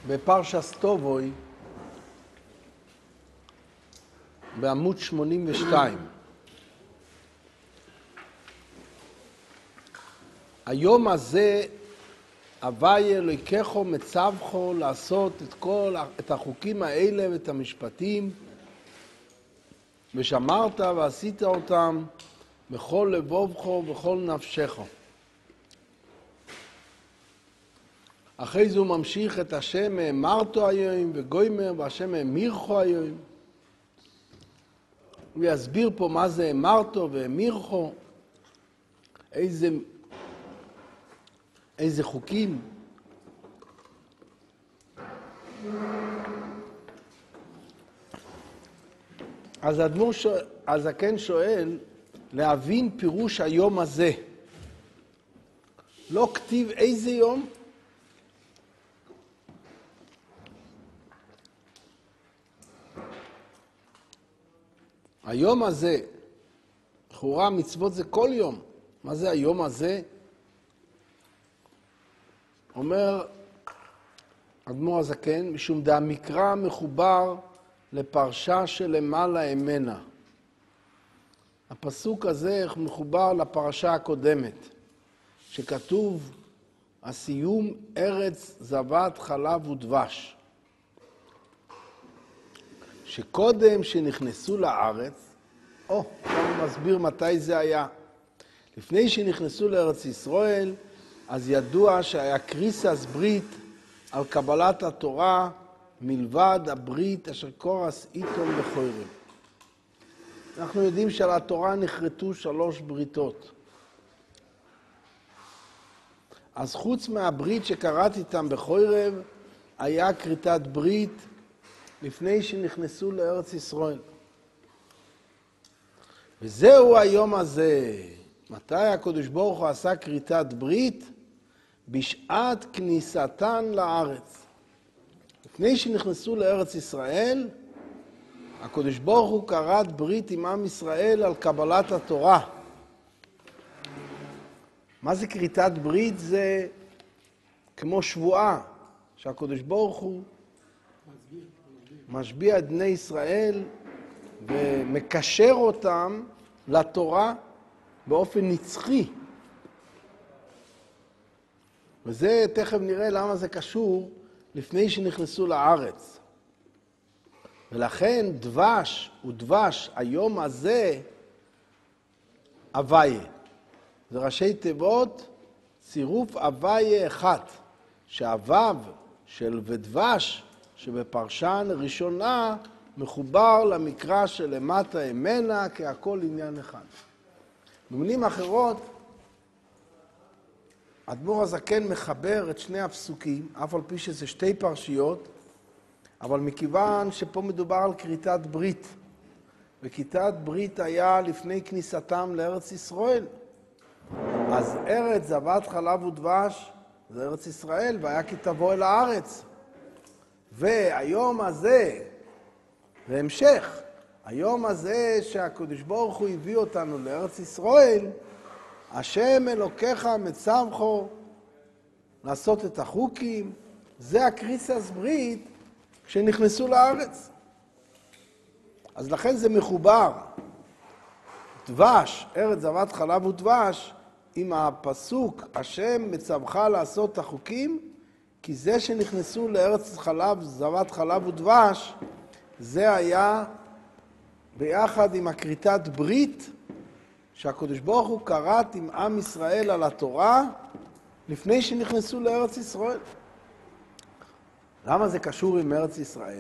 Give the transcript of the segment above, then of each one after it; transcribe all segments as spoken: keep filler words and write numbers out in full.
בפרשת טובוי, בעמוד שמונים ושתיים. היום הזה הווי אלוהיכו מצווכו לעשות את כל את החוקים האלה ואת המשפטים, ושמרת ועשית אותם בכל לבובך ובכל נפשך. אחרי זה הוא ממשיך את השם האמרתו היום וגוימר, והשם האמירכו היום. הוא יסביר פה מה זה האמרתו והאמירכו, איזה, איזה חוקים. אז האדמו"ר הזקן שואל להבין פירוש היום הזה. לא כתיב איזה יום, היום הזה, לכאורה מצוות זה כל יום. מה זה היום הזה? אומר אדמו"ר הזקן, משום דהמקרא מחובר לפרשה שלמעלה אמנה. הפסוק הזה מחובר לפרשה הקודמת, שכתוב הסיום ארץ זבת חלב ודבש. שקודם שנכנסו לארץ, או, עכשיו הוא מסביר מתי זה היה. לפני שנכנסו לארץ ישראל, אז ידוע שהיה קריסס ברית על קבלת התורה, מלבד הברית אשר קורס איתום לחוירים. אנחנו יודעים שעל התורה נחרטו שלוש בריתות. אז חוץ מהברית שקראת איתם בחוירב, היה כריתת ברית לפני שנכנסו לארץ ישראל. וזהו היום הזה. מתי הקדוש ברוך הוא עשה כריתת ברית? בשעת כניסתן לארץ. לפני שנכנסו לארץ ישראל, הקדוש ברוך הוא כרת ברית עם עם ישראל על קבלת התורה. מה זה כריתת ברית? זה כמו שבועה, שהקדוש ברוך הוא משביע את בני ישראל ומקשר אותם לתורה באופן נצחי. וזה תכף נראה למה זה קשור לפני שנכנסו לארץ. ולכן דבש ודבש היום הזה הוויה. זה ראשי תיבות צירוף הוויה אחת, שהוו של ודבש שבפרשן ראשונה מחובר למקרא שלמטה אמנה, כי הכל עניין אחד. במילים אחרות, האדמו"ר הזקן מחבר את שני הפסוקים, אף על פי שזה שתי פרשיות, אבל מכיוון שפה מדובר על כריתת ברית, וכריתת ברית היה לפני כניסתם לארץ ישראל, אז ארץ זבת חלב ודבש זה ארץ ישראל, והיה כי תבוא אל הארץ. והיום הזה, בהמשך, היום הזה שהקדוש ברוך הוא הביא אותנו לארץ ישראל, השם אלוקיך מצווכו לעשות את החוקים, זה הקריסס ברית כשנכנסו לארץ. אז לכן זה מחובר. דבש, ארץ זבת חלב ודבש, עם הפסוק השם מצווך לעשות את החוקים, כי זה שנכנסו לארץ חלב, זבת חלב ודבש, זה היה ביחד עם הכריתת ברית, שהקדוש ברוך הוא כרת עם עם ישראל על התורה, לפני שנכנסו לארץ ישראל. למה זה קשור עם ארץ ישראל?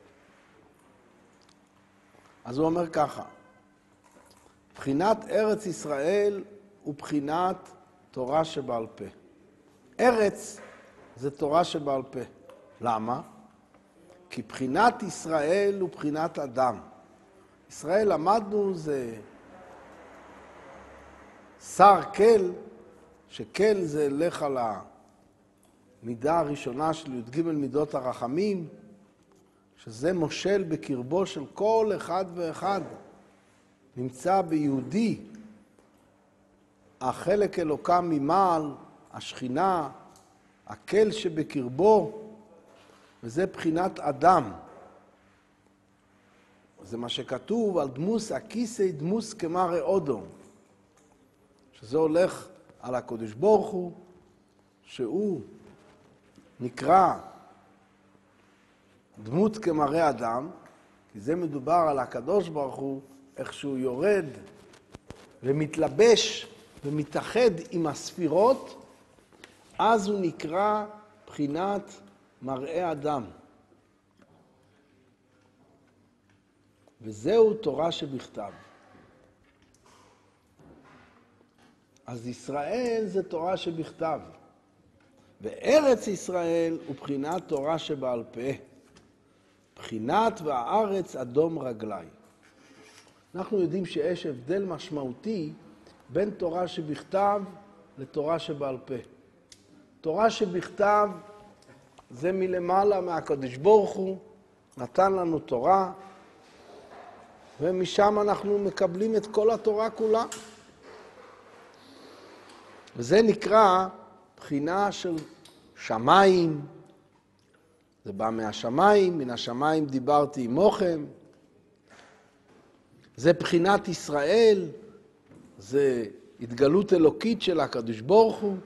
אז הוא אומר ככה, בחינת ארץ ישראל הוא בחינת תורה שבעל פה. ארץ זה תורה שבעל פה. למה? כי בחינת ישראל הוא בחינת אדם. ישראל למדנו זה שר כל, שכל זה לך על המידה הראשונה של י"ג מידות הרחמים, שזה מושל בקרבו של כל אחד ואחד. נמצא ביהודי החלק אלוקם ממעל, השכינה, הקל שבקרבו, וזה בחינת אדם. זה מה שכתוב על דמוס הכיסא דמוס כמראה אודו, שזה הולך על הקדוש ברוך הוא, שהוא נקרא דמות כמראה אדם, כי זה מדובר על הקדוש ברוך הוא, איך שהוא יורד ומתלבש ומתאחד עם הספירות, אז הוא נקרא בחינת מראה אדם. וזהו תורה שבכתב. אז ישראל זה תורה שבכתב. וארץ ישראל הוא בחינת תורה שבעל פה. בחינת והארץ אדום רגלי. אנחנו יודעים שיש הבדל משמעותי בין תורה שבכתב לתורה שבעל פה. תורה שבכתב זה מלמעלה מהקדוש ברוך הוא, נתן לנו תורה, ומשם אנחנו מקבלים את כל התורה כולה. וזה נקרא בחינה של שמיים. זה בא מהשמיים, מן השמיים דיברתי עמוכם. זה בחינת ישראל, זה התגלות אלוקית של הקדוש ברוך הוא.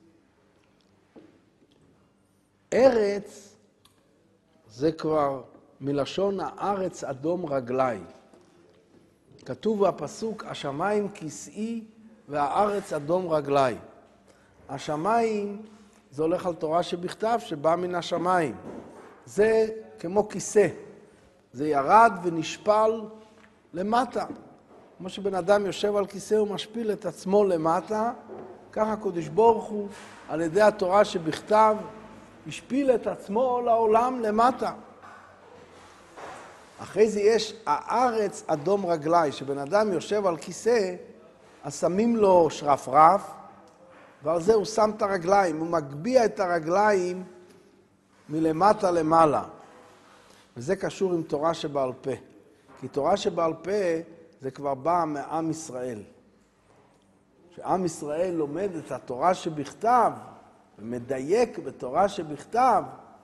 ארץ זה כבר מלשון הארץ אדום רגלי. כתוב בפסוק, השמיים כיסאי והארץ אדום רגלי. השמיים זה הולך על תורה שבכתב שבא מן השמיים. זה כמו כיסא. זה ירד ונשפל למטה. כמו שבן אדם יושב על כיסא ומשפיל את עצמו למטה, ככה הקדוש ברוך הוא על ידי התורה שבכתב השפיל את עצמו לעולם למטה. אחרי זה יש הארץ אדום רגלי, שבן אדם יושב על כיסא, אז שמים לו שרפרף, ועל זה הוא שם את הרגליים, הוא מגביע את הרגליים מלמטה למעלה. וזה קשור עם תורה שבעל פה. כי תורה שבעל פה זה כבר בא מעם ישראל. שעם ישראל לומד את התורה שבכתב, ומדייק בתורה שבכתב,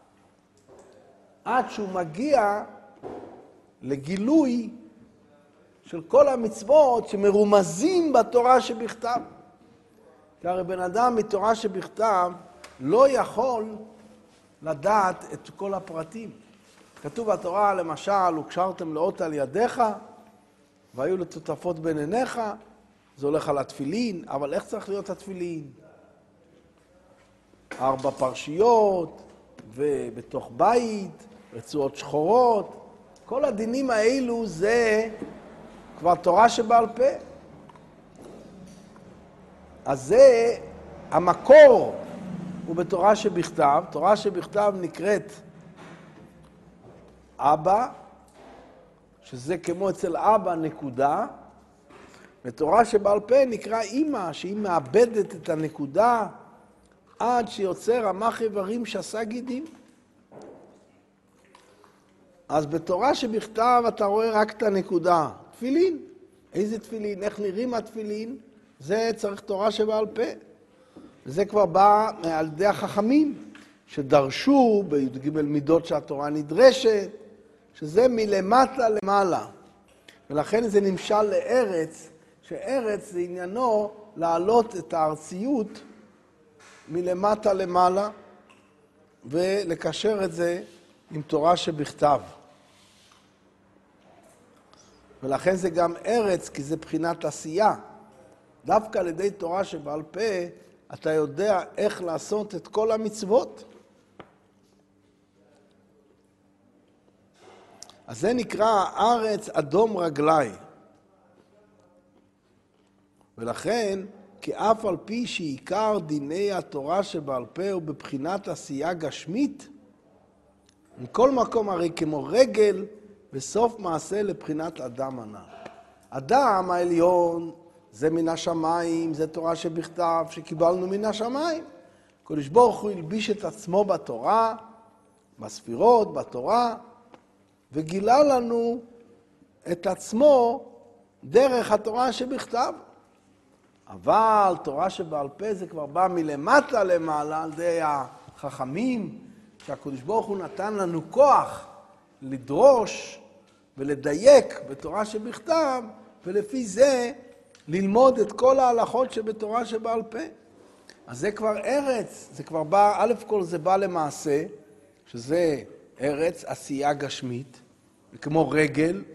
עד שהוא מגיע לגילוי של כל המצוות שמרומזים בתורה שבכתב. כי הרי בן אדם מתורה שבכתב לא יכול לדעת את כל הפרטים. כתוב בתורה למשל, וקשרתם לאות על ידיך, והיו לטוטפות בין עיניך, זה הולך על התפילין, אבל איך צריך להיות התפילין? ארבע פרשיות, ובתוך בית, רצועות שחורות, כל הדינים האלו זה כבר תורה שבעל פה. אז זה המקור הוא בתורה שבכתב. תורה שבכתב נקראת אבא, שזה כמו אצל אבא נקודה, ותורה שבעל פה נקרא אמא, שהיא מאבדת את הנקודה עד שיוצר רמ"ח איברים שעשה גידים. אז בתורה שבכתב אתה רואה רק את הנקודה. תפילין. איזה תפילין? איך נראים התפילין? זה צריך תורה שבעל פה. וזה כבר בא על ידי החכמים, שדרשו בי"ג מידות שהתורה נדרשת, שזה מלמטה למעלה. ולכן זה נמשל לארץ, שארץ זה עניינו להעלות את הארציות מלמטה למעלה, ולקשר את זה עם תורה שבכתב. ולכן זה גם ארץ, כי זה בחינת עשייה. דווקא על ידי תורה שבעל פה, אתה יודע איך לעשות את כל המצוות. אז זה נקרא הארץ אדום רגלי. ולכן, כי אף על פי שעיקר דיני התורה שבעל פה הוא בבחינת עשייה גשמית, מכל מקום הרי כמו רגל בסוף מעשה לבחינת אדם הנ"ל. אדם העליון זה מן השמיים, זה תורה שבכתב שקיבלנו מן השמיים. הקדוש ברוך הוא הלביש את עצמו בתורה, בספירות, בתורה, וגילה לנו את עצמו דרך התורה שבכתב. אבל תורה שבעל פה זה כבר בא מלמטה למעלה על ידי החכמים שהקדוש ברוך הוא נתן לנו כוח לדרוש ולדייק בתורה שבכתב, ולפי זה ללמוד את כל ההלכות שבתורה שבעל פה. אז זה כבר ארץ, זה כבר בא, א' כל זה בא למעשה, שזה ארץ, עשייה גשמית, כמו רגל,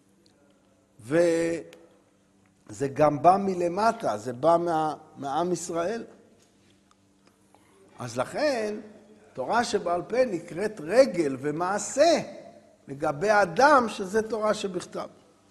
וזה גם בא מלמטה, זה בא מה, מעם ישראל. אז לכן, תורה שבעל פה נקראת רגל ומעשה לגבי אדם, שזה תורה שבכתב.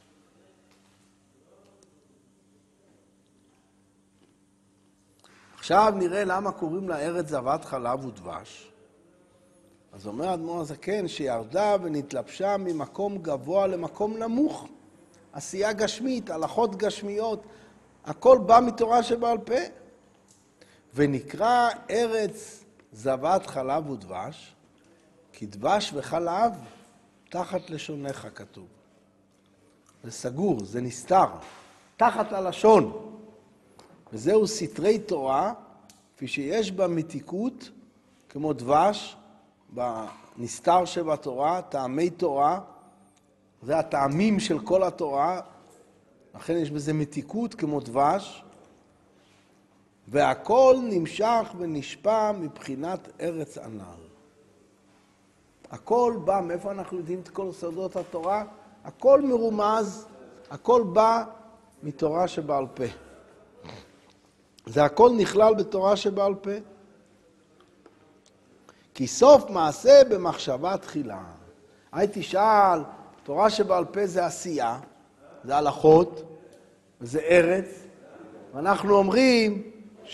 עכשיו נראה למה קוראים לה ארץ זבת חלב ודבש. אז אומר האדמו"ר הזקן שירדה ונתלבשה ממקום גבוה למקום נמוך. עשייה גשמית, הלכות גשמיות, הכל בא מתורה שבעל פה. ונקרא ארץ זבת חלב ודבש, כי דבש וחלב תחת לשונך כתוב. זה סגור, זה נסתר, תחת הלשון. וזהו סתרי תורה, כפי שיש בה מתיקות, כמו דבש, בנסתר שבתורה, טעמי תורה, זה הטעמים של כל התורה, לכן יש בזה מתיקות כמו דבש, והכל נמשך ונשפע מבחינת ארץ ענל. הכל בא, מאיפה אנחנו יודעים את כל סודות התורה? הכל מרומז, הכל בא מתורה שבעל פה. זה הכל נכלל בתורה שבעל פה. כי סוף מעשה במחשבה תחילה. הייתי שאל, תורה שבעל פה זה עשייה, זה הלכות, וזה ארץ, ואנחנו אומרים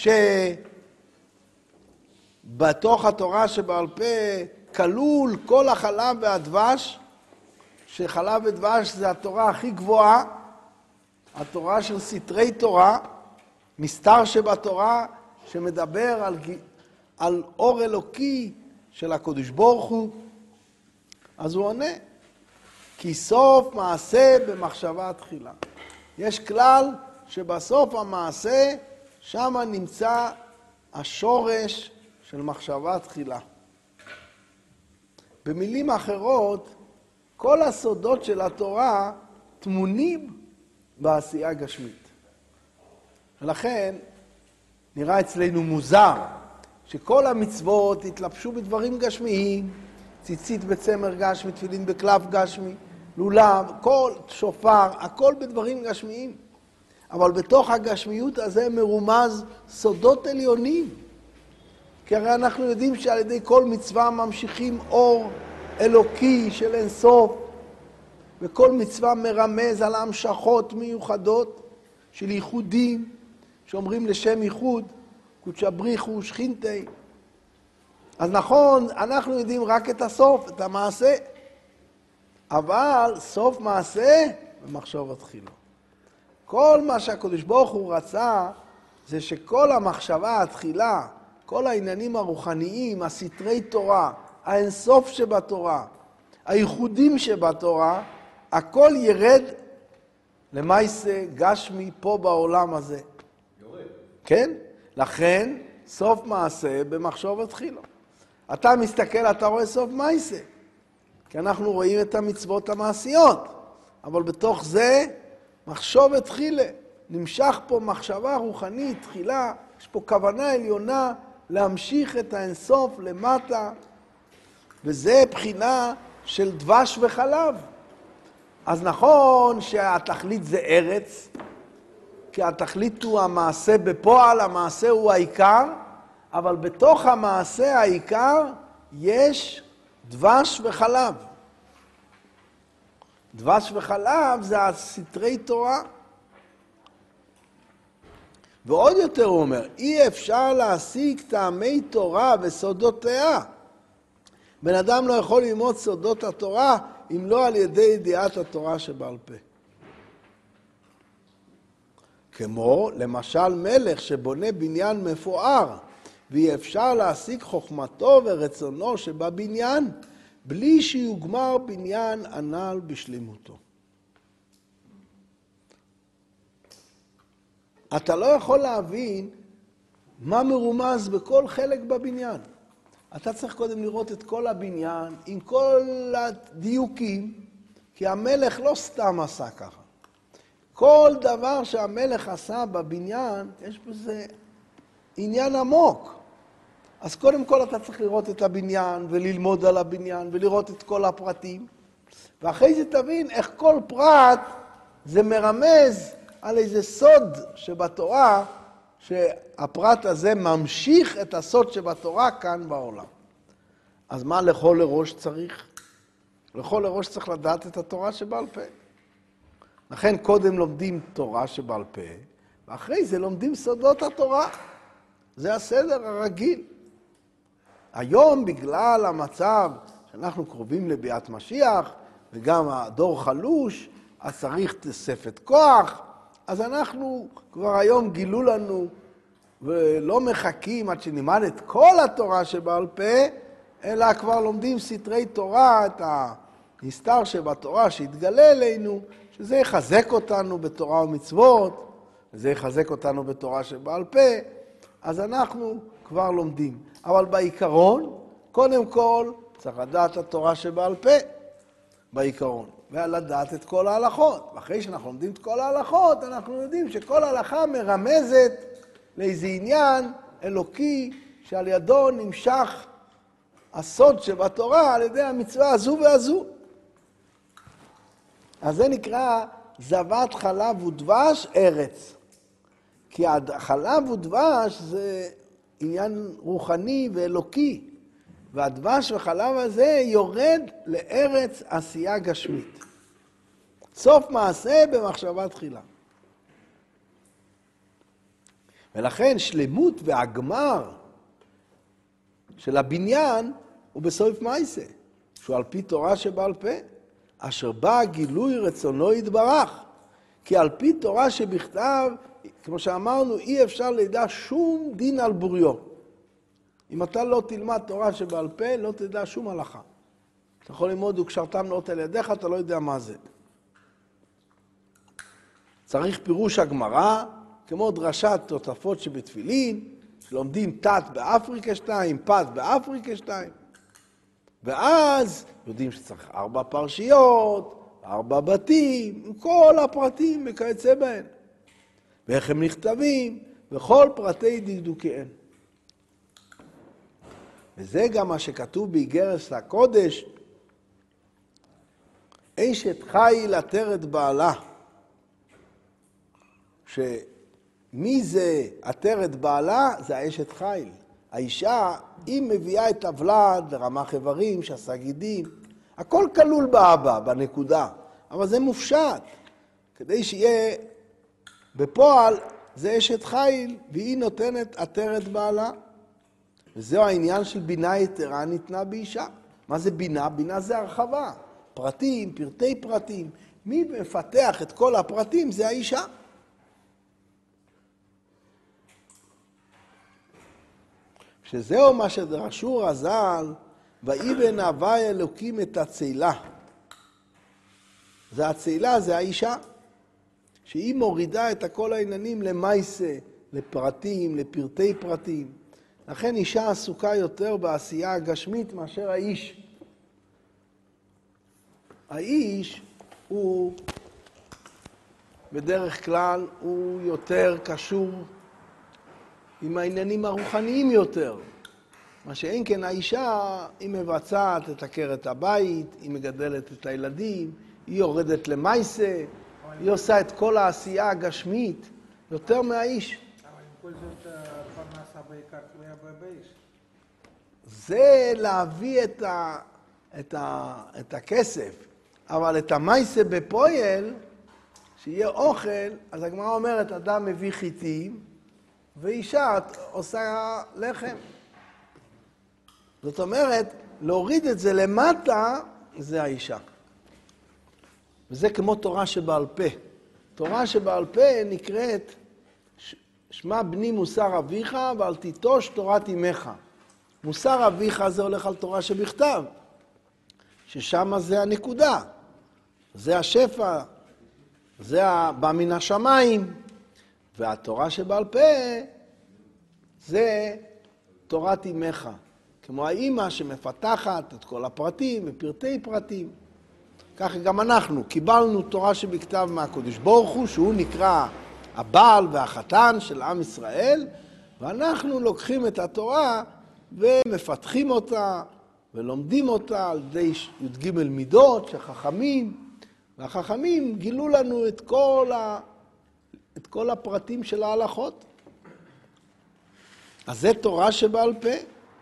שבתוך התורה שבעל פה כלול כל החלב והדבש, שחלב ודבש זה התורה הכי גבוהה, התורה של סתרי תורה, מסתר שבתורה שמדבר על, על אור אלוקי של הקדוש ברוך הוא. אז הוא עונה, כי סוף מעשה במחשבה תחילה. יש כלל שבסוף המעשה, שם נמצא השורש של מחשבה תחילה. במילים אחרות, כל הסודות של התורה תמונים בעשייה גשמית. ולכן נראה אצלנו מוזר שכל המצוות התלבשו בדברים גשמיים, ציצית בצמר גשמי, תפילין בקלף גשמי, לולב, כל שופר, הכל בדברים גשמיים. אבל בתוך הגשמיות הזה מרומז סודות עליונים. כי הרי אנחנו יודעים שעל ידי כל מצווה ממשיכים אור אלוקי של אינסוף, וכל מצווה מרמז על המשכות מיוחדות של ייחודים, שאומרים לשם ייחוד, קודשא בריחו שכינתי. אז נכון, אנחנו יודעים רק את הסוף, את המעשה, אבל סוף מעשה במחשבה תחילה. כל מה שהקדוש ברוך הוא רצה, זה שכל המחשבה התחילה, כל העניינים הרוחניים, הסתרי תורה, האינסוף שבתורה, הייחודים שבתורה, הכל ירד למעשה גשמי פה בעולם הזה. יורד. כן? לכן, סוף מעשה במחשבה תחילה. אתה מסתכל, אתה רואה סוף מעשה. כי אנחנו רואים את המצוות המעשיות. אבל בתוך זה, מחשבה תחילה. נמשך פה מחשבה רוחנית, תחילה. יש פה כוונה עליונה להמשיך את האינסוף למטה. וזה בחינה של דבש וחלב. אז נכון שהתכלית זה ארץ, כי התכלית הוא המעשה בפועל, המעשה הוא העיקר, אבל בתוך המעשה העיקר יש דבש וחלב. דבש וחלב זה הסתרי תורה. ועוד יותר הוא אומר, אי אפשר להשיג טעמי תורה וסודותיה. בן אדם לא יכול ללמוד סודות התורה, אם לא על ידי ידיעת התורה שבעל פה. כמו למשל מלך שבונה בניין מפואר, ואי אפשר להשיג חוכמתו ורצונו שבבניין, בלי שיוגמר בניין הנ"ל בשלמותו. אתה לא יכול להבין מה מרומז בכל חלק בבניין. אתה צריך קודם לראות את כל הבניין עם כל הדיוקים, כי המלך לא סתם עשה ככה. כל דבר שהמלך עשה בבניין, יש בזה עניין עמוק. אז קודם כל אתה צריך לראות את הבניין וללמוד על הבניין ולראות את כל הפרטים. ואחרי זה תבין איך כל פרט זה מרמז על איזה סוד שבתורה, שהפרט הזה ממשיך את הסוד שבתורה כאן בעולם. אז מה לכל לראש צריך? לכל לראש צריך לדעת את התורה שבעל פה. לכן קודם לומדים תורה שבעל פה, ואחרי זה לומדים סודות התורה. זה הסדר הרגיל. היום בגלל המצב שאנחנו קרובים לביאת משיח, וגם הדור חלוש, אז צריך תוספת כוח, אז אנחנו כבר היום גילו לנו, ולא מחכים עד שנלמד את כל התורה שבעל פה, אלא כבר לומדים סתרי תורה, את הנסתר שבתורה שהתגלה אלינו, שזה יחזק אותנו בתורה ומצוות, וזה יחזק אותנו בתורה שבעל פה, אז אנחנו כבר לומדים. אבל בעיקרון, קודם כל, צריך לדעת את התורה שבעל פה, בעיקרון, ולדעת את כל ההלכות. ואחרי שאנחנו לומדים את כל ההלכות, אנחנו יודעים שכל הלכה מרמזת לאיזה עניין אלוקי, שעל ידו נמשך הסוד שבתורה על ידי המצווה הזו והזו. אז זה נקרא זבת חלב ודבש ארץ. כי החלב ודבש זה עניין רוחני ואלוקי. והדבש וחלב הזה יורד לארץ עשייה גשמית. סוף מעשה במחשבה תחילה. ולכן שלמות והגמר של הבניין הוא בסוף מעשה, שהוא על פי תורה שבעל פה, אשר בא גילוי רצונו יתברך. כי על פי תורה שבכתב, כמו שאמרנו, אי אפשר לדע שום דין על בוריו. אם אתה לא תלמד תורה שבעל פה, לא תדע שום הלכה. אתה יכול ללמוד וקשרתם נאות על ידיך, אתה לא יודע מה זה. צריך פירוש הגמרא, כמו דרשת תותפות שבתפילין, שלומדים תת באפריקה שתיים, פת באפריקה שתיים. ואז יודעים שצריך ארבע פרשיות, ארבע בתים, עם כל הפרטים וכיוצא בהן. ואיך הם נכתבים, וכל פרטי דקדוקיהם. וזה גם מה שכתוב באיגרת הקודש, אשת חיל עטרת בעלה. שמי זה עטרת בעלה? זה האשת חיל. האישה, היא מביאה את הוולד לרמ"ח איברים, שעשה גידים. הכל כלול באבא, בנקודה. אבל זה מופשט. כדי שיהיה בפועל, זה אשת חיל, והיא נותנת עטרת בעלה. וזהו העניין של בינה יתרה ניתנה באישה. מה זה בינה? בינה זה הרחבה. פרטים, פרטי פרטים. מי מפתח את כל הפרטים? זה האישה. שזהו מה שדרשו רז"ל, ויבן הווי אלוקים את הצאלה. זה הצאלה, זה האישה. שהיא מורידה את כל העניינים למייסה, לפרטים, לפרטי פרטים. לכן אישה עסוקה יותר בעשייה הגשמית מאשר האיש. האיש הוא, בדרך כלל, הוא יותר קשור עם העניינים הרוחניים יותר. מה שאין כן, האישה היא מבצעת את עקרת הבית, היא מגדלת את הילדים, היא יורדת למייסה, היא עושה את כל העשייה הגשמית יותר מהאיש. כל זאת פרנסה בעיקר תלויה באיש. זה להביא את, ה, את, ה, את הכסף, אבל את המייסה בפועל, שיהיה אוכל, אז הגמרא אומרת, אדם מביא חיטים, ואישה עושה לחם. זאת אומרת, להוריד את זה למטה, זה האישה. וזה כמו תורה שבעל פה. תורה שבעל פה נקראת, שמע בני מוסר אביך ואל תיטוש תורת אמך. מוסר אביך זה הולך על תורה שבכתב, ששם זה הנקודה, זה השפע, זה בא מן השמיים, והתורה שבעל פה זה תורת אמך. כמו האימא שמפתחת את כל הפרטים ופרטי פרטים. ככה גם אנחנו קיבלנו תורה שבכתב מהקדוש ברוך הוא, שהוא נקרא הבעל והחתן של עם ישראל, ואנחנו לוקחים את התורה ומפתחים אותה ולומדים אותה על ידי י"ג מידות שחכמים, והחכמים גילו לנו את כל, ה... את כל הפרטים של ההלכות. אז זה תורה שבעל פה.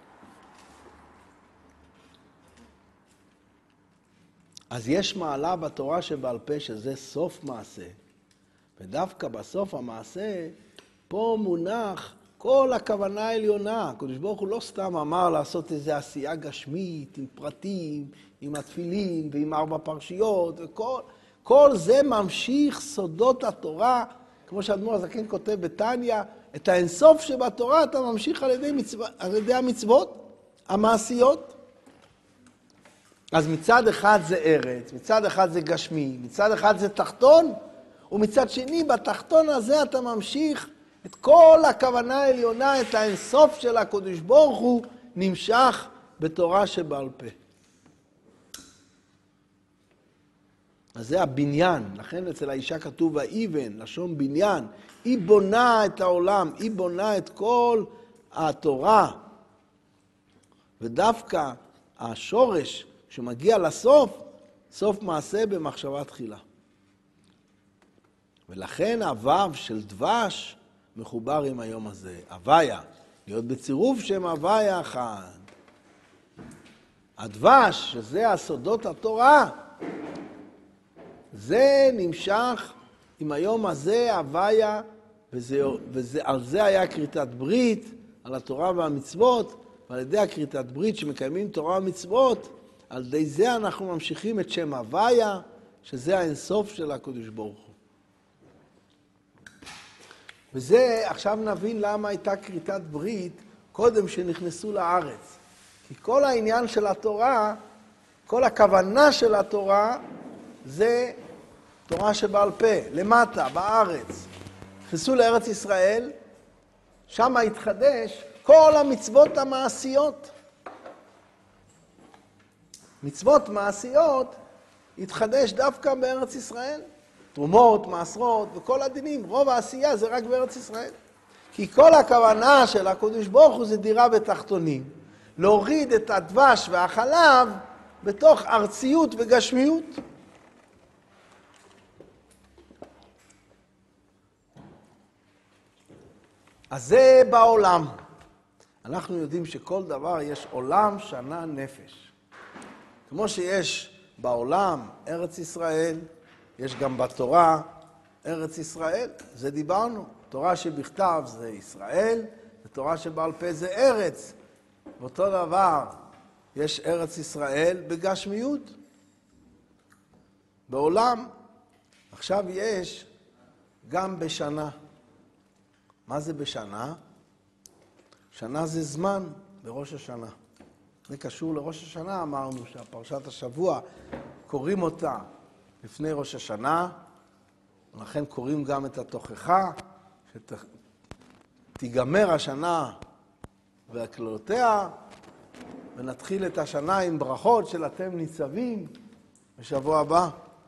אז יש מעלה בתורה שבעל פה שזה סוף מעשה, ודווקא בסוף המעשה פה מונח כל הכוונה העליונה. הקדוש ברוך הוא לא סתם אמר לעשות איזו עשייה גשמית עם פרטים, עם התפילין ועם ארבע פרשיות, וכל כל זה ממשיך סודות התורה, כמו שהאדמו"ר הזקן כותב בתניא, את האינסוף שבתורה אתה ממשיך על ידי, מצו... על ידי המצוות המעשיות. אז מצד אחד זה ארץ, מצד אחד זה גשמי, מצד אחד זה תחתון, ומצד שני בתחתון הזה אתה ממשיך את כל הכוונה העליונה, את האינסוף של הקדוש ברוך הוא, נמשך בתורה שבעל פה. אז זה הבניין, לכן אצל האישה כתוב האיבן, לשון בניין. היא בונה את העולם, היא בונה את כל התורה. ודווקא השורש שמגיע לסוף, סוף מעשה במחשבה תחילה. ולכן הוו של דבש מחובר עם היום הזה. הוויה, להיות בצירוף שם הוויה אחד. הדבש, שזה הסודות התורה, זה נמשך עם היום הזה, הוויה, וזה, וזה, על זה היה כריתת ברית, על התורה והמצוות, ועל ידי הכריתת ברית שמקיימים תורה ומצוות, על ידי זה אנחנו ממשיכים את שם הוויה, שזה האינסוף של הקדוש ברוך הוא. וזה, עכשיו נבין למה הייתה כריתת ברית קודם שנכנסו לארץ. כי כל העניין של התורה, כל הכוונה של התורה, זה תורה שבעל פה, למטה, בארץ. נכנסו לארץ ישראל, שם התחדש כל המצוות המעשיות. מצוות מעשיות התחדש דווקא בארץ ישראל. תרומות, מעשרות וכל הדינים, רוב העשייה זה רק בארץ ישראל. כי כל הכוונה של הקדוש ברוך הוא זה דירה בתחתונים. להוריד את הדבש והחלב בתוך ארציות וגשמיות. אז זה בעולם. אנחנו יודעים שכל דבר יש עולם, שנה, נפש. כמו שיש בעולם ארץ ישראל, יש גם בתורה ארץ ישראל. זה דיברנו. תורה שבכתב זה ישראל, ותורה שבעל פה זה ארץ. ואותו דבר, יש ארץ ישראל בגשמיות. בעולם, עכשיו יש גם בשנה. מה זה בשנה? שנה זה זמן בראש השנה. זה קשור לראש השנה, אמרנו שהפרשת השבוע קוראים אותה לפני ראש השנה, ולכן קוראים גם את התוכחה, שתיגמר השנה והכללותיה, ונתחיל את השנה עם ברכות של אתם ניצבים בשבוע הבא.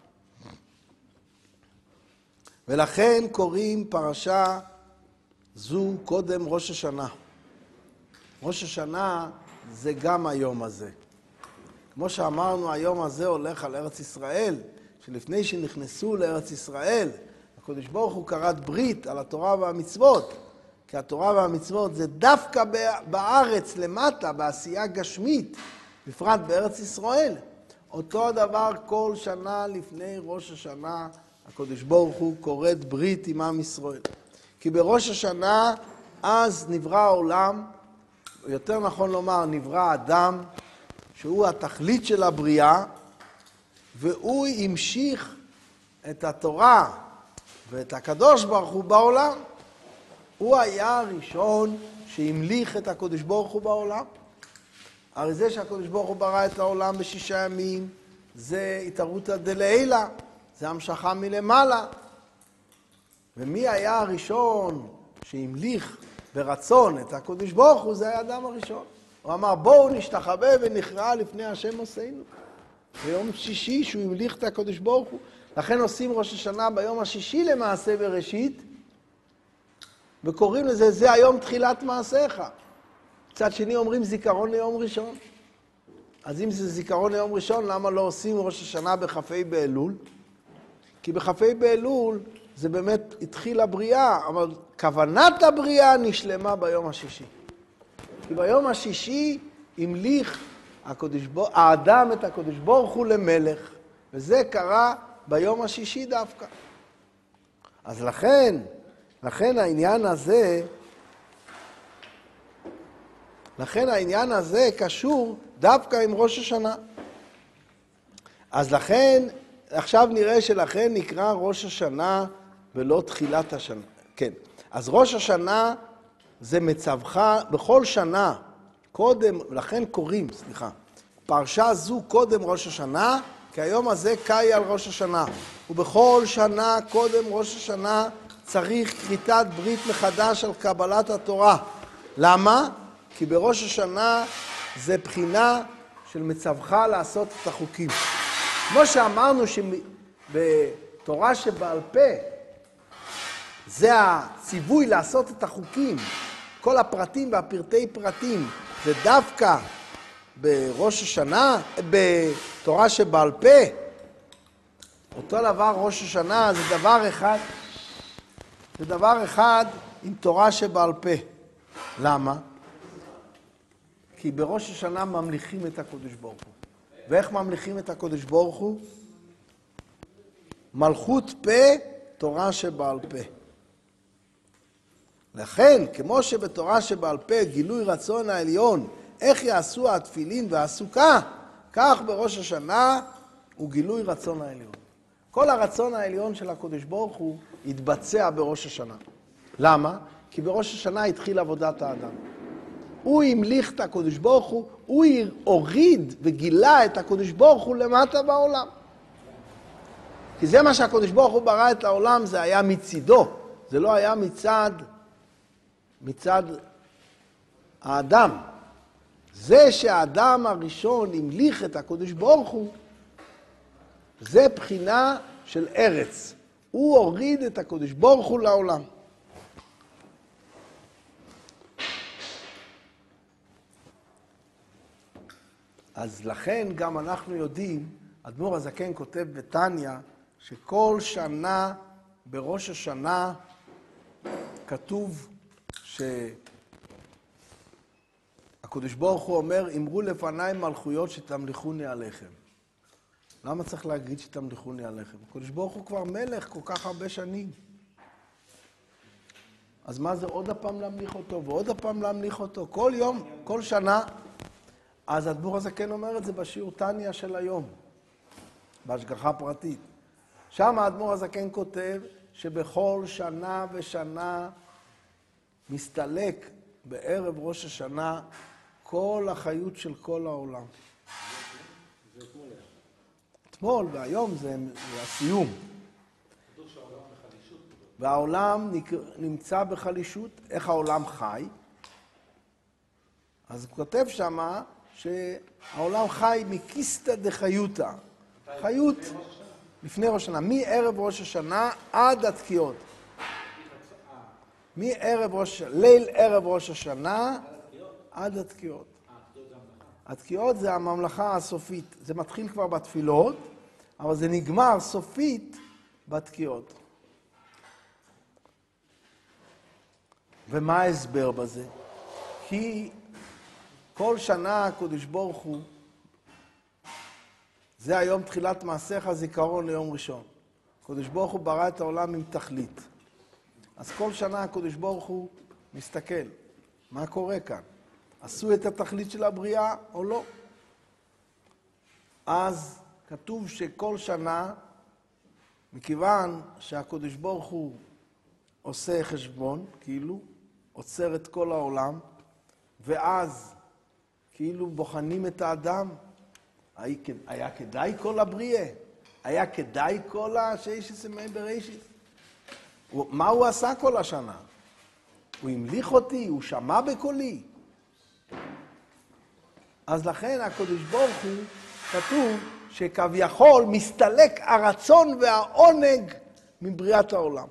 ולכן קוראים פרשה זו קודם ראש השנה. ראש השנה זה גם היום הזה. כמו שאמרנו, היום הזה הולך על ארץ ישראל, שלפני שנכנסו לארץ ישראל, הקדוש ברוך הוא כרת ברית על התורה והמצוות, כי התורה והמצוות זה דווקא בארץ למטה, בעשייה גשמית, בפרט בארץ ישראל. אותו הדבר כל שנה לפני ראש השנה, הקדוש ברוך הוא כורת ברית עם עם ישראל. כי בראש השנה אז נברא העולם, יותר נכון לומר נברא האדם, שהוא התכלית של הבריאה, והוא המשיך את התורה ואת הקדוש ברוך הוא בעולם. הוא היה הראשון שהמליך את הקדוש ברוך הוא בעולם. הרי זה שהקדוש ברוך הוא ברא את העולם בשישה ימים, זה התערותא דלעילא, זה המשכה מלמעלה. ומי היה הראשון שהמליך ברצון את הקדוש ברוך הוא? זה היה האדם הראשון. הוא אמר, בואו נשתחווה ונכרע לפני השם עושינו. ביום שישי שהוא המליך את הקדוש ברוך הוא. לכן עושים ראש השנה ביום השישי למעשה בראשית, וקוראים לזה, זה היום תחילת מעשיך. מצד שני אומרים זיכרון ליום ראשון. אז אם זה זיכרון ליום ראשון, למה לא עושים ראש השנה בכ"ה באלול? כי בכ"ה באלול זה באמת התחיל הבריאה, אבל כוונת הבריאה נשלמה ביום השישי. כי ביום השישי המליך הקדוש ברוך, האדם את הקדוש ברוך הוא למלך, וזה קרה ביום השישי דווקא. אז לכן, לכן העניין הזה, לכן העניין הזה קשור דווקא עם ראש השנה. אז לכן, עכשיו נראה שלכן נקרא ראש השנה ולא תחילת השנה. כן, אז ראש השנה זה מצווך בכל שנה, קודם, לכן קוראים, סליחה, פרשה זו קודם ראש השנה, כי היום הזה קאי על ראש השנה. ובכל שנה קודם ראש השנה צריך כריתת ברית מחדש על קבלת התורה. למה? כי בראש השנה זה בחינה של מצווך לעשות את החוקים. כמו שאמרנו שבתורה שבעל פה, זה הציווי לעשות את החוקים, כל הפרטים והפרטי פרטים, זה דווקא בראש השנה, בתורה שבעל פה. אותו דבר ראש השנה זה דבר אחד, זה דבר אחד עם תורה שבעל פה. למה? כי בראש השנה ממליכים את הקדוש ברוך הוא. ואיך ממליכים את הקדוש ברוך הוא? מלכות פה, תורה שבעל פה. לכן, כמו שבתורה שבעל פה גילוי רצון העליון, איך יעשו התפילין והסוכה, כך בראש השנה הוא גילוי רצון העליון. כל הרצון העליון של הקדוש ברוך הוא יתבצע בראש השנה. למה? כי בראש השנה התחיל עבודת האדם. הוא המליך את הקדוש ברוך הוא, הוא הוריד וגילה את הקדוש ברוך הוא למטה בעולם. כי זה מה שהקדוש ברוך הוא ברא את העולם, זה היה מצידו, זה לא היה מצד, מצד האדם. זה שהאדם הראשון המליך את הקדוש ברוך הוא, זה בחינה של ארץ. הוא הוריד את הקדוש ברוך הוא לעולם. אז לכן גם אנחנו יודעים, אדמו"ר הזקן כותב בתניא, שכל שנה בראש השנה כתוב שהקדוש ברוך הוא אומר, אמרו לפניי מלכויות שתמליכוני עליכם. למה צריך להגיד שתמליכוני עליכם? הקדוש ברוך הוא כבר מלך כל כך הרבה שנים. אז מה זה עוד הפעם להמליך אותו ועוד הפעם להמליך אותו? כל יום, כל שנה. אז אדמו"ר הזקן אומר את זה בשיעור תניא של היום, בהשגחה פרטית. שם אדמו"ר הזקן כותב שבכל שנה ושנה מסתלק בערב ראש השנה כל החיות של כל העולם. זה אתמול היה. אתמול והיום זה, זה הסיום. כתוב שהעולם בחלישות. והעולם נמצא בחלישות. איך העולם חי? אז הוא כותב שמה שהעולם חי מקיסתא דחיותא. חיות לפני ראש השנה. מערב ראש השנה עד התקיעות. מערב ראש, ליל ערב ראש השנה עד התקיעות. התקיעות זה הממלכה הסופית. זה מתחיל כבר בתפילות, אבל זה נגמר סופית בתקיעות. ומה ההסבר בזה? כי כל שנה הקדוש ברוך הוא, זה היום תחילת מעשיך זיכרון ליום ראשון. הקדוש ברוך הוא ברא את העולם עם תכלית. אז כל שנה הקדוש ברוך הוא מסתכל, מה קורה כאן? עשו את התכלית של הבריאה או לא? אז כתוב שכל שנה, מכיוון שהקדוש ברוך הוא עושה חשבון, כאילו, עוצר את כל העולם, ואז כאילו בוחנים את האדם, היה כדאי כל הבריאה? היה כדאי כל השש עשרה בראשית? מה הוא עשה כל השנה? הוא המליך אותי? הוא שמע בקולי? אז לכן הקדוש ברוך הוא, כתוב שכביכול מסתלק הרצון והעונג מבריאת העולם.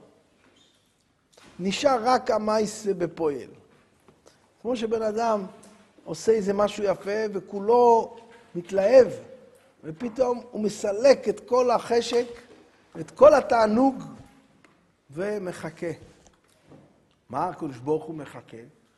נשאר רק המעשה בפועל. כמו שבן אדם עושה איזה משהו יפה וכולו מתלהב, ופתאום הוא מסלק את כל החשק, את כל התענוג, ומחכה. מה הקדוש ברוך הוא מחכה?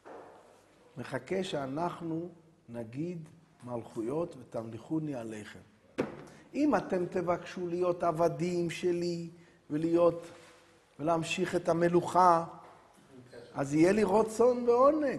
מחכה שאנחנו נגיד מלכויות ותמליכוני עליכם. אם אתם תבקשו להיות עבדים שלי ולהיות ולהמשיך את המלוכה, אז יהיה לי רצון ועונג.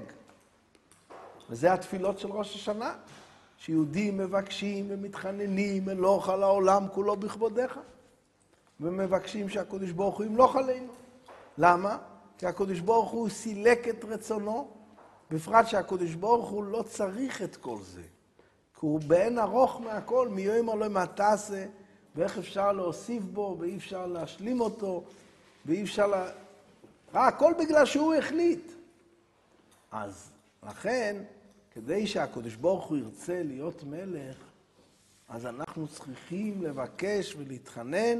וזה התפילות של ראש השנה, שיהודים מבקשים ומתחננים, מלוך על העולם כולו בכבודך, ומבקשים שהקדוש ברוך הוא ימלוך עלינו. למה? כי הקדוש ברוך הוא סילק את רצונו, בפרט שהקדוש ברוך הוא לא צריך את כל זה. כי הוא באין ארוך מהכל, מיום אלוהים מה תעשה, ואיך אפשר להוסיף בו, ואי אפשר להשלים אותו, ואי אפשר לה... אה, הכל בגלל שהוא החליט. אז לכן, כדי שהקדוש ברוך הוא ירצה להיות מלך, אז אנחנו צריכים לבקש ולהתחנן,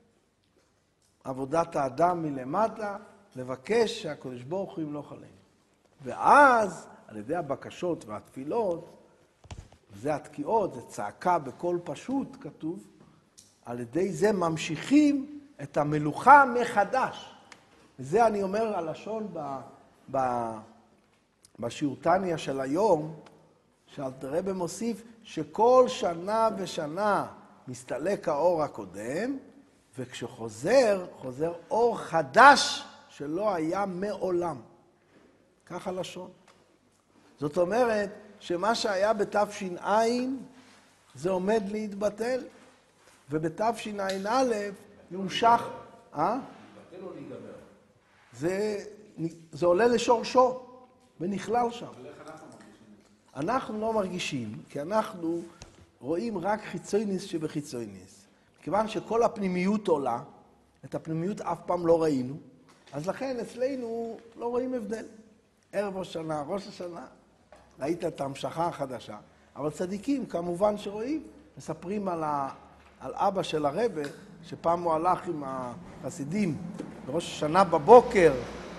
עבודת האדם מלמטה, לבקש שהקדוש ברוך הוא ימלוך עלינו. ואז, על ידי הבקשות והתפילות, זה התקיעות, זה צעקה בקול פשוט, כתוב, על ידי זה ממשיכים את המלוכה מחדש. וזה אני אומר הלשון ב, ב, בשיעור תניא של היום, שאלתר רבי מוסיף שכל שנה ושנה מסתלק האור הקודם, וכשחוזר, חוזר אור חדש שלא היה מעולם. כך הלשון. זאת אומרת שמה שהיה בתש"ע זה עומד להתבטל, ובתשע"א נמשך... אה? להתבטל או להיגמר? זה, זה עולה לשורשו ונכלל שם. אבל איך אנחנו מרגישים? אנחנו לא מרגישים, כי אנחנו רואים רק חיצוניס שבחיצוניס. כיוון שכל הפנימיות עולה, את הפנימיות אף פעם לא ראינו, אז לכן אצלנו לא רואים הבדל. ערב ראש השנה, ראש השנה, ראית את ההמשכה החדשה. אבל צדיקים כמובן שרואים, מספרים על, ה, על אבא של הרבי, שפעם הוא הלך עם החסידים בראש השנה בבוקר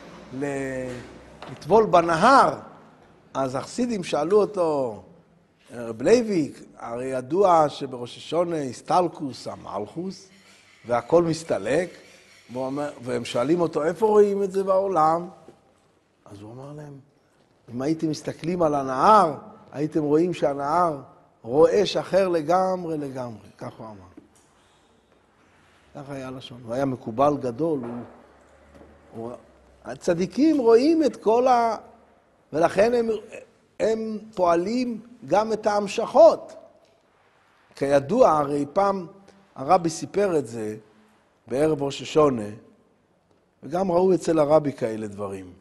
לטבול בנהר, אז החסידים שאלו אותו, רב לייביק, הרי ידוע שבראש השונה הסתלקוס המלכוס, והכל מסתלק, והם שואלים אותו, איפה רואים את זה בעולם? אז הוא אמר להם, אם הייתם מסתכלים על הנהר, הייתם רואים שהנהר רועש אחר לגמרי לגמרי. כך הוא אמר. כך היה לשון. הוא היה מקובל גדול. הוא... הוא... הצדיקים רואים את כל ה... ולכן הם, הם פועלים גם את ההמשכות. כידוע, הרי פעם הרבי סיפר את זה בערב ראש השונה, וגם ראו אצל הרבי כאלה דברים.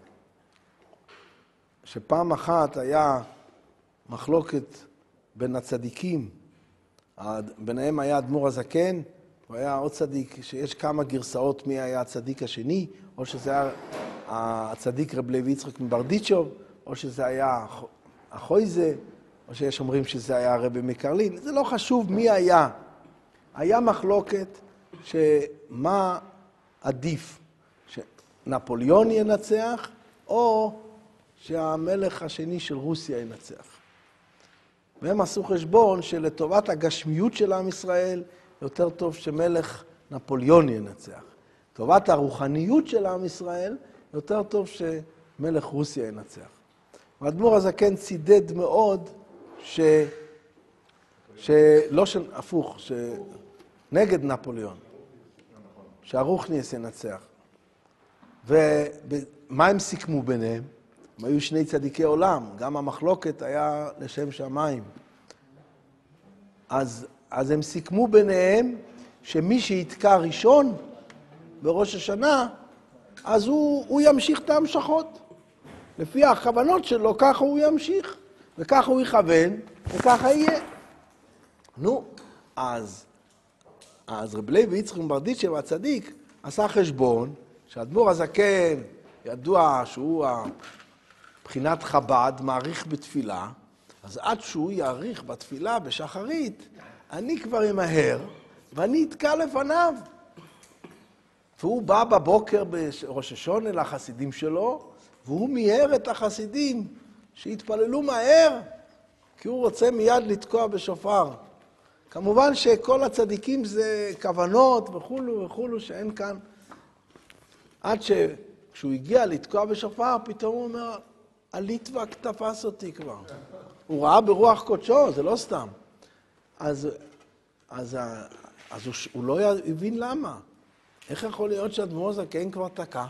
שפעם אחת היה מחלוקת בין הצדיקים, ביניהם היה אדמו"ר הזקן, הוא היה עוד צדיק, שיש כמה גרסאות מי היה הצדיק השני, או שזה היה הצדיק רב לוי יצחק מברדיצ'וב, או שזה היה החויזה, או שיש אומרים שזה היה הרבי מקרלין, זה לא חשוב מי היה. היה מחלוקת שמה עדיף, שנפוליאון ינצח, או שהמלך השני של רוסיה ינצח. והם עשו חשבון שלטובת הגשמיות של עם ישראל, יותר טוב שמלך נפוליאון ינצח. לטובת הרוחניות של עם ישראל, יותר טוב שמלך רוסיה ינצח. והאדמו"ר הזקן צידד מאוד ש... שלא ש... הפוך, שנגד נפוליאון, שהרוחניאס ינצח. ומה הם סיכמו ביניהם? הם היו שני צדיקי עולם, גם המחלוקת היה לשם שמיים. אז, אז הם סיכמו ביניהם שמי שיתקע ראשון בראש השנה, אז הוא, הוא ימשיך את ההמשכות. לפי הכוונות שלו, ככה הוא ימשיך, וככה הוא יכוון, וככה יהיה. נו, אז, אז רב לוי יצחק מברדיצ'ב הצדיק עשה חשבון שהאדמו"ר הזקן ידוע שהוא מבחינת חב"ד מעריך בתפילה, אז עד שהוא יאריך בתפילה בשחרית, אני כבר אמהר, ואני אתקע לפניו. והוא בא בבוקר בראש השונה לחסידים שלו, והוא מיהר את החסידים שהתפללו מהר, כי הוא רוצה מיד לתקוע בשופר. כמובן שכל הצדיקים זה כוונות וכולו וכולו שאין כאן. עד שכשהוא הגיע לתקוע בשופר, פתאום הוא אומר, הליטבק תפס אותי כבר. הוא ראה ברוח קודשו, זה לא סתם. אז, אז, אז הוא, הוא לא הבין למה. איך יכול להיות שהאדמו"ר הזקן כבר תקע?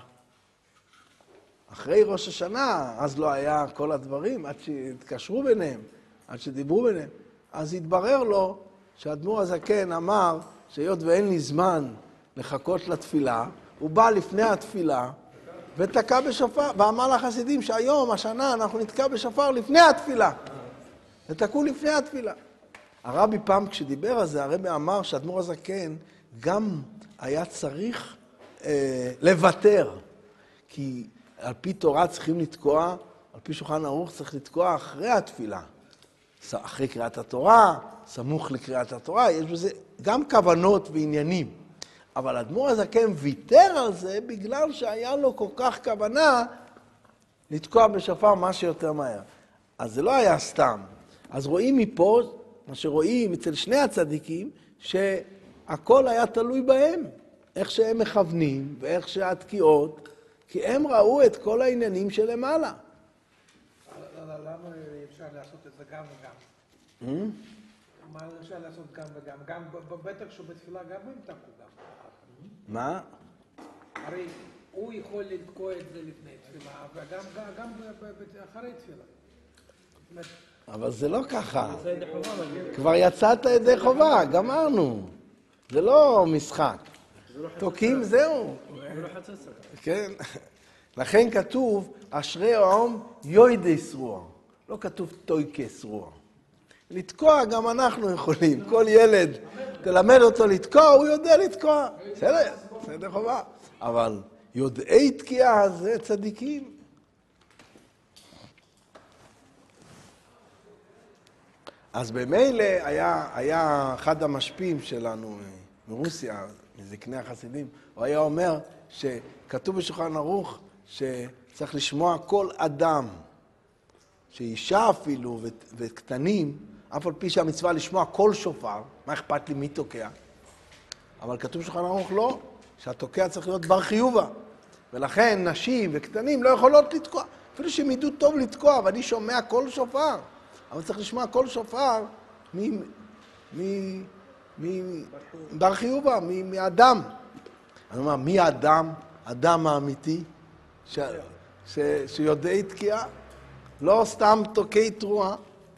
אחרי ראש השנה, אז לא היה כל הדברים, עד שהתקשרו ביניהם, עד שדיברו ביניהם. אז התברר לו שהאדמו"ר הזקן אמר שהיות ואין לי זמן לחכות לתפילה, הוא בא לפני התפילה ותקע בשופר, ואמר לחסידים שהיום, השנה, אנחנו נתקע בשופר לפני התפילה. ותקעו לפני התפילה. הרבי פעם כשדיבר על זה, הרבי אמר שהאדמו"ר הזקן גם היה צריך אה, לוותר. כי על פי תורה צריכים לתקוע, על פי שולחן ערוך צריך לתקוע אחרי התפילה. אחרי קריאת התורה, סמוך לקריאת התורה, יש בזה גם כוונות ועניינים. אבל האדמו"ר הזקן ויתר על זה בגלל שהיה לו כל כך כוונה לתקוע בשופר מה שיותר מהר. אז זה לא היה סתם. אז רואים מפה, מה שרואים אצל שני הצדיקים, שהכל היה תלוי בהם. איך שהם מכוונים ואיך שהתקיעות, כי הם ראו את כל העניינים שלמעלה. למה אפשר לעשות את זה גם וגם? מה אפשר לעשות גם וגם? גם בטח שבתפילה גם הם תקעו גם. מה? הרי הוא יכול לתקוע את זה לפני תפילה, וגם אחרי תפילה. אבל זה לא ככה. כבר יצאת ידי חובה, גמרנו. זה לא משחק. תוקים זהו. כן. לכן כתוב, אשרי העם יוידי סרוע. לא כתוב תויקה סרוע. לתקוע גם אנחנו יכולים. כל ילד, תלמד אותו לתקוע, הוא יודע לתקוע. בסדר, בסדר חובה. אבל יודעי תקיעה זה צדיקים. אז במילא היה, היה אחד המשפיעים שלנו מרוסיה, מזקני החסידים, הוא היה אומר שכתוב בשולחן ערוך שצריך לשמוע כל אדם, שאישה אפילו וקטנים, אף על פי שהמצווה לשמוע כל שופר, מה אכפת לי מי תוקע? אבל כתוב בשולחן ערוך לא, שהתוקע צריך להיות בר חיובה. ולכן נשים וקטנים לא יכולות לתקוע, אפילו שהם ידעו טוב לתקוע, ואני שומע כל שופר. אבל צריך לשמוע כל שופר מבר חיובה, מאדם. אני אומר, מי האדם? אדם האמיתי שיודעי תקיעה, לא סתם תוקעי תרועה.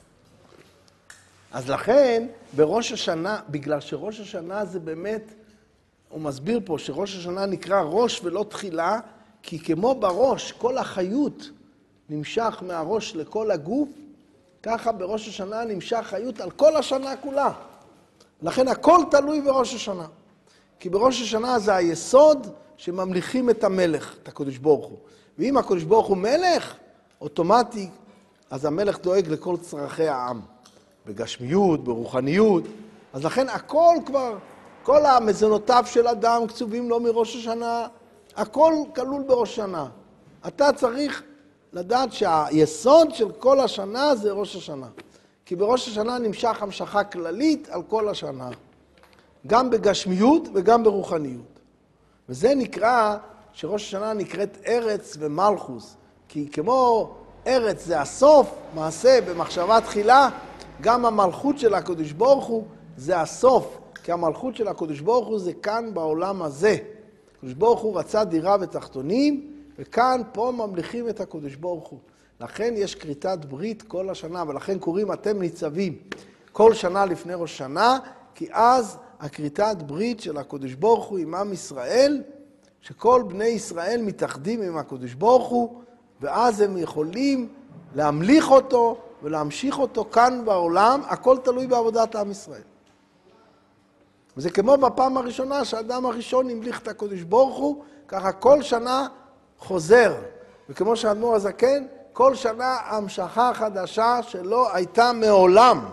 אז לכן, בראש השנה, בגלל שראש השנה זה באמת, הוא מסביר פה שראש השנה נקרא ראש ולא תחילה, כי כמו בראש, כל החיות נמשך מהראש לכל הגוף, ככה בראש השנה נמשך חיות על כל השנה כולה. לכן הכל תלוי בראש השנה. כי בראש השנה זה היסוד שממליכים את המלך, את הקדוש ברוך הוא. ואם הקדוש ברוך הוא מלך, אוטומטי, אז המלך דואג לכל צרכי העם. בגשמיות, ברוחניות. אז לכן הכל כבר, כל המזונותיו של אדם קצובים לו מראש השנה, הכל כלול בראש השנה. אתה צריך לדעת שהיסוד של כל השנה זה ראש השנה. כי בראש השנה נמשך המשכה כללית על כל השנה. גם בגשמיות וגם ברוחניות. וזה נקרא, שראש השנה נקראת ארץ ומלכוס. כי כמו ארץ זה הסוף, מעשה במחשבה תחילה, גם המלכות של הקדוש ברוך הוא זה הסוף. כי המלכות של הקדוש ברוך הוא זה כאן בעולם הזה. הקדוש ברוך הוא רצה דירה ותחתונים, וכאן פה ממליכים את הקדוש ברוך הוא. לכן יש כריתת ברית כל השנה, ולכן קוראים אתם ניצבים כל שנה לפני ראש שנה, כי אז הכריתת ברית של הקדוש ברוך הוא עם עם ישראל, שכל בני ישראל מתאחדים עם הקדוש ברוך הוא, ואז הם יכולים להמליך אותו ולהמשיך אותו כאן בעולם, הכל תלוי בעבודת עם ישראל. וזה כמו בפעם הראשונה שהאדם הראשון המליך את הקדוש ברוך הוא, ככה כל שנה חוזר. וכמו שהאדמו"ר הזקן, כל שנה המשכה חדשה שלא הייתה מעולם.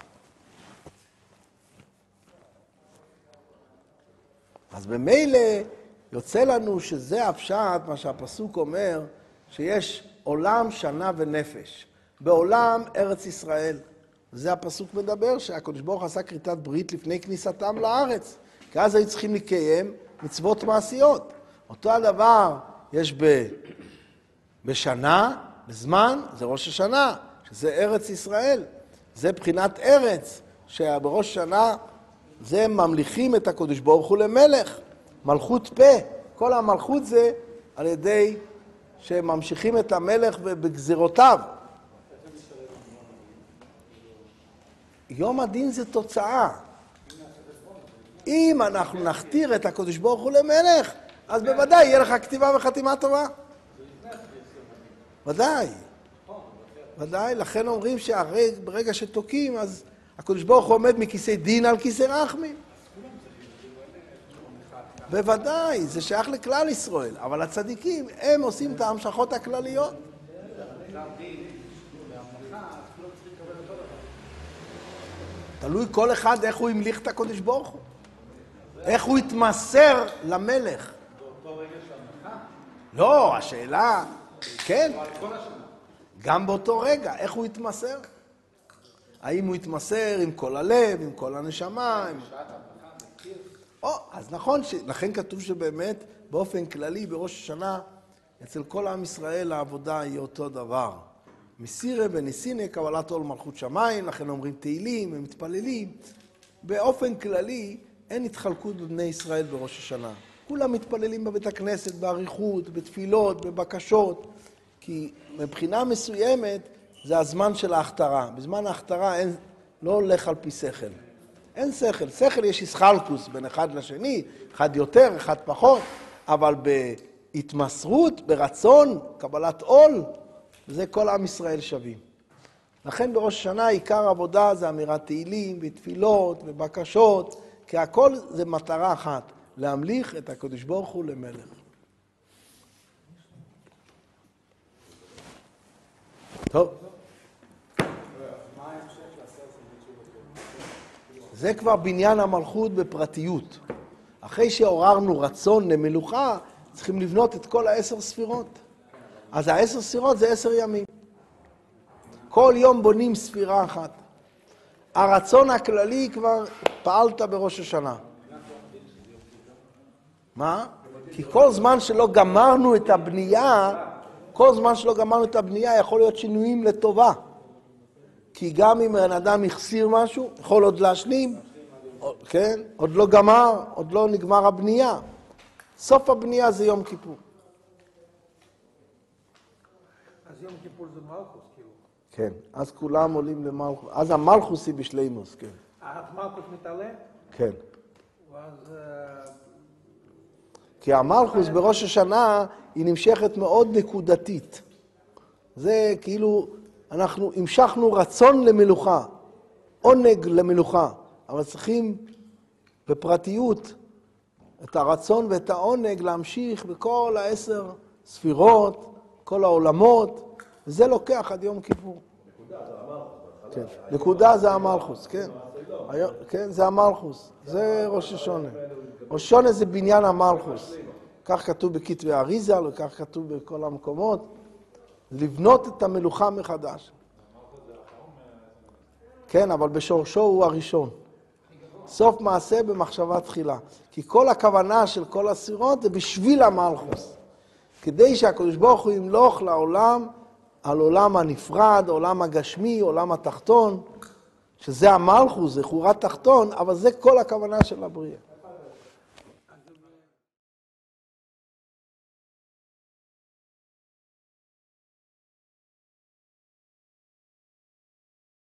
אז במילא יוצא לנו שזה הפשט, מה שהפסוק אומר, שיש עולם, שנה ונפש. בעולם ארץ ישראל. זה הפסוק מדבר, שהקדוש ברוך עשה כריתת ברית לפני כניסתם לארץ. כי אז היו צריכים לקיים מצוות מעשיות. אותו הדבר יש ב... בשנה, בזמן, זה ראש השנה, שזה ארץ ישראל. זה בחינת ארץ, שבראש השנה זה ממליכים את הקדוש ברוך הוא למלך. מלכות פה. כל המלכות זה על ידי שממשיכים את המלך בגזירותיו. יום הדין זה תוצאה. אם אנחנו נכתיר את הקדוש ברוך הוא למלך, אז בוודאי יהיה לך כתיבה וחתימה טובה. ודאי. ודאי, לכן אומרים שברגע שתוקים, אז הקדוש ברוך הוא עומד מכיסא דין על כיסא רחמים. בוודאי, זה שייך לכלל ישראל, אבל הצדיקים, הם עושים את ההמשכות הכלליות. תלוי כל אחד איך הוא המליך את הקדוש ברוך הוא. איך הוא התמסר למלך. באותו רגע שהמלכה? לא, השאלה, כן. גם באותו רגע, איך הוא התמסר? האם הוא התמסר עם כל הלב, עם כל הנשמה? עם... או, אז נכון, ש... לכן כתוב שבאמת, באופן כללי, בראש השנה, אצל כל עם ישראל העבודה היא אותו דבר. מסירה וניסינה, קבלת עול מלכות שמיים, לכן אומרים תהילים, הם מתפללים. באופן כללי, אין התחלקות בבני ישראל בראש השנה. כולם מתפללים בבית הכנסת, בעריכות, בתפילות, בבקשות, כי מבחינה מסוימת זה הזמן של ההכתרה. בזמן ההכתרה אין, לא הולך על פי שכל. אין שכל. שכל יש ישחלקוס בין אחד לשני, אחד יותר, אחד פחות, אבל בהתמסרות, ברצון, קבלת עול, זה כל עם ישראל שווים. לכן בראש השנה עיקר עבודה זה אמירת תהילים ותפילות ובקשות, כי הכל זה מטרה אחת, להמליך את הקדוש ברוך הוא למלך. טוב. זה כבר בניין המלכות בפרטיות. אחרי שעוררנו רצון למלוכה, צריכים לבנות את כל העשר ספירות. אז העשר ספירות זה עשר ימים. כל יום בונים ספירה אחת. הרצון הכללי כבר פעלת בראש השנה. מה? כי כל זמן שלא גמרנו את הבנייה, כל זמן שלא גמרנו את הבנייה יכול להיות שינויים לטובה. כי גם אם בן אדם יחסיר משהו, יכול עוד להשלים, כן? עוד לא גמר, עוד לא נגמר הבנייה. סוף הבנייה זה יום כיפור. אז יום כיפור זה מלכוס, כאילו. כן, אז כולם עולים למלכוס. אז המלכוס היא בשלימוס, כן. אז מלכוס מתעלה? כן. ואז... כי המלכוס בראש השנה היא נמשכת מאוד נקודתית. זה כאילו, אנחנו המשכנו רצון למלוכה, עונג למלוכה, אבל צריכים בפרטיות את הרצון ואת העונג להמשיך בכל העשר ספירות, כל העולמות, וזה לוקח עד יום כיפור. נקודה, זה המלכוס. כן. נקודה זה המלכוס, כן. כן, זה המלכוס. זה ראש השונה. ראש השונה זה בניין המלכוס. כך כתוב בכתבי אריזה, וכך כתוב בכל המקומות. לבנות את המלוכה מחדש. כן, אבל בשורשו הוא הראשון. סוף מעשה במחשבה תחילה. כי כל הכוונה של כל הספירות זה בשביל המלכוס. כדי שהקדוש ברוך הוא ימלוך לעולם, על עולם הנפרד, עולם הגשמי, עולם התחתון, שזה המלכוס, זה חורת תחתון, אבל זה כל הכוונה של הבריאה.